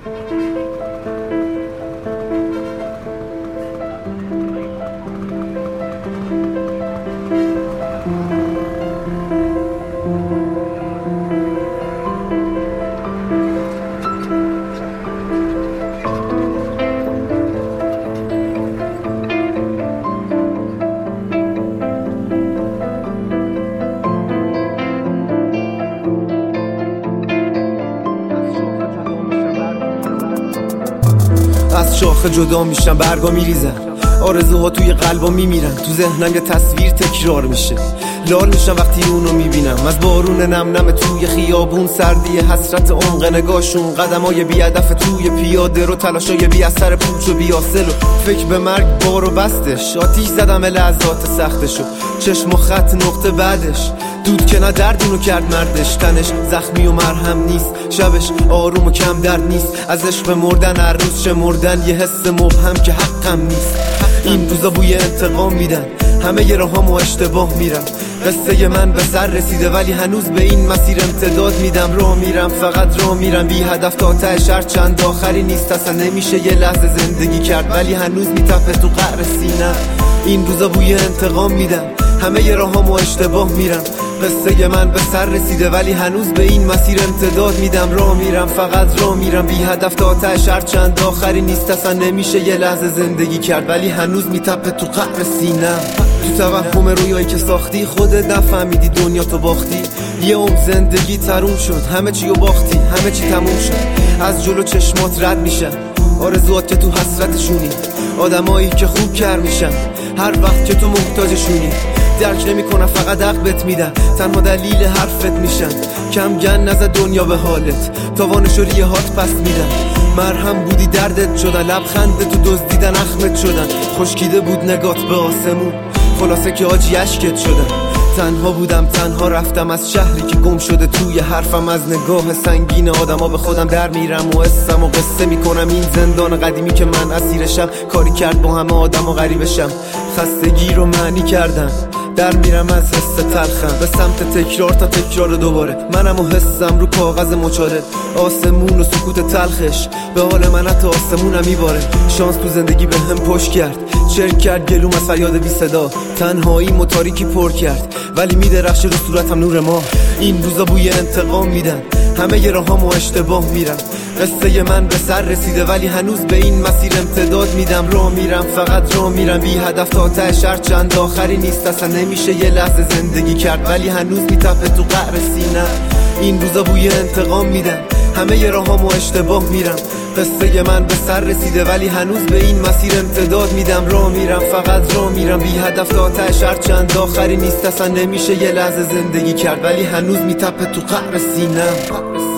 از شاخه جدا میشم، برگا میریزن، آرزوها توی قلبا میمیرن، تو ذهنم یه تصویر تکرار میشه، لال میشم وقتی اونو میبینم، از بارون نم نم توی خیابون، سردی حسرت عمق نگاهشون، قدمای بی هدف توی پیاده رو، تلاشای بی اثر پوچ و بی حاصل و فکر به مرگ بارو بستش، آتیش زدم لحظات سختشو، چشم و خط نقطه بعدش، دود که نه دردونو کرد مردش، تنش زخمی و مرهم نیست، شبش آروم و کم درد نیست، از عشق مردن هر روز شمردن یه حس مبهم که حقم نیست، این روزا بوی انتقام میدن، همه ی راهامو اشتباه میرم، قصه من به سر رسیده ولی هنوز به این مسیر امتداد میدم، راه میرم فقط راه میرم بی هدف تا ته شهر، چند آخری نیست، اصلا نمیشه یه لحظه زندگی کرد ولی هنوز میتپه تو قعر سینه، این روزا بوی انتقام میدم، همه ی راهامو اشتباه میرم، قصه من به سر رسیده ولی هنوز به این مسیر امتداد میدم، راه میرم فقط راه میرم بی هدف تا ته شهر، چند آخری نیست، اصلا نمیشه یه لحظه زندگی کرد ولی هنوز میتپه تو قعر سینه، تو توهم رویایی که ساختی خودت نفهمیدی دنیا تو باختی، یه عمر زندگی تموم شد، همه چی رو باختی، همه چی تموم شد، از جلو چشمات رد میشن آرزوات که تو حسرتشونی، آدمایی که خوب کر میشن هر وقت که تو محتاجشونی، درک نمیکنن فقط حق بهت میدن، تنها دلیل حرفت میشن، کم گن نزد دنیا به حالت، تاوانشو ریه هات پس میدن، مرهم بودی دردت شدن، لبخند تو دزدیدن اخمت شدن، خشکیده بود نگات به آسمون، خلاصه که آجی اشکت شدن، تنها بودم تنها رفتم از شهری که گم شده توی حرفم، از نگاه سنگین آدما به خودم در میرم و حسم و قصه میکنم، این زندان قدیمی که من اسیرشم، کاری کرد با همه آدم و غریبشم، خستگی رو معنی کردم، در میرم از حس تلخم به سمت تکرار تا تکرار دوباره، منم و حسم رو کاغذ مچاله، آسمون و سکوت تلخش به حال من حتی آسمونم میباره، شانس تو زندگی به هم پشت کرد، چرک کرد گلوم از فریاد بی صدا، تنهایی و تاریکی پر کرد ولی میدرخشه رو صورتم نور ما، این روزا بوی انتقام میدن، همه ی راهامو اشتباه میرم، قصه من به سر رسیده ولی هنوز به این مسیر امتداد میدم، راه میرم فقط راه میرم بی هدف تا ته شهر، چند آخری نیست، اصلا نمیشه یه لحظه زندگی کرد ولی هنوز میتپه تو قعر سینه، این روزا بوی انتقام میدم، همه ی راهامو اشتباه میرم، قصه من به سر رسیده ولی هنوز به این مسیر امتداد میدم، راه میرم فقط راه میرم بی هدف تا ته شهر، چند آخری نیست، اصلا نمیشه یه لحظه زندگی کرد ولی هنوز میتپه تو قعر سینه.